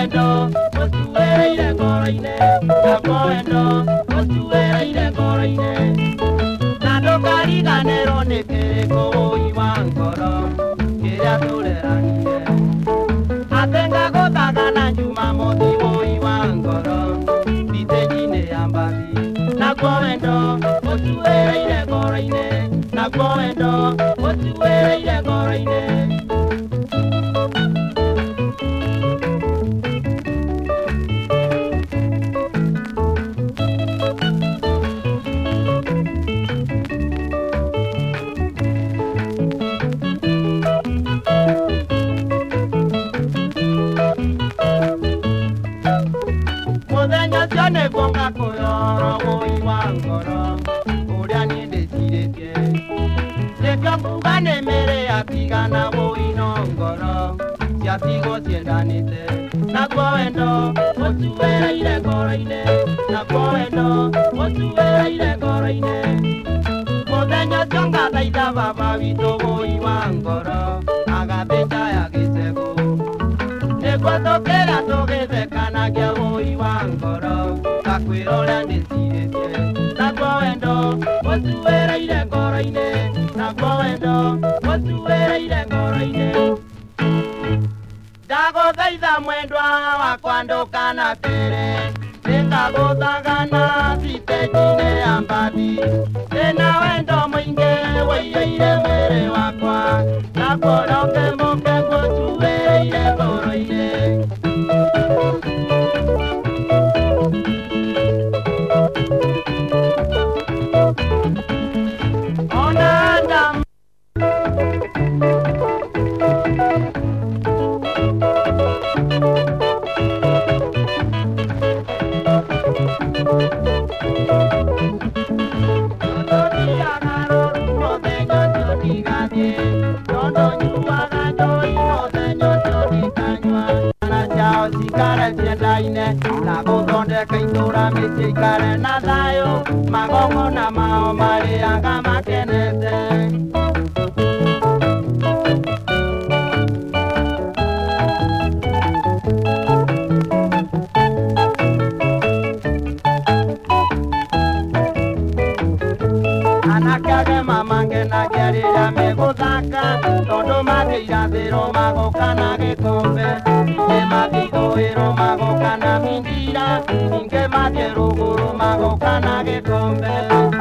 Nakwendo mutuwereire ngoro-ine, nakwendo mutuwereire ngoro-ine. Na ndũkariganĩrwo nĩ kĩrĩko wũi wa ngoro kĩrĩa tũreranire. Atĩ ngagũthaga na Jumamothi wũi wa ngoro thitĩnji-inĩ ya mbathi. Nakwendo mutuwereire ngoro-ine, nakwendo mutuwereire ngoro-ine. Muthenya ũcio nĩguo ngakũyora wũi wa ngoro ũrĩa niĩ ndĩcirĩtie. Nĩkĩo kuga nĩ mĩrĩ yatigana wũi no ngoro ciatigwo ciendanĩte. Naguo wendo mũtuwereire ngoro-inĩ, naguo wendo mũtuwereire ngoro-inĩ. Muthenya ũcio ngathaitha baba witũ wũi wa ngoro agathĩnja ya gĩcegũ, nĩguo tũkĩra tũgĩthekanagia wũi wa ngoro ngakwĩra ũrĩa ndĩcirĩtie. Naguo wendo mũtuwereire ngoro-inĩ, naguo wendo mũtuwereire ngoro-inĩ. Ndagũthaitha mwendwa wakwa ndũkanakĩre, nĩngagũthaga na thitĩnji-inĩ ya mbathi. Ndĩna wendo mũingĩ wũiyũire mwĩrĩ wakwa, naguo roke mũke ngũtuwereire ngoro-inĩ. Na gũthondeka itũra mĩciĩ ikare na thayũ, magongona mao marĩaga makenete. Anake agema mangenagia rĩrĩa megũthaka, tondũ mathiĩ irathĩro magoka na gĩkombe, ningĩ mathiĩ ithũĩro magoka na mindira, ningĩ mathiĩ rũgũrũ magoka na gĩkombe.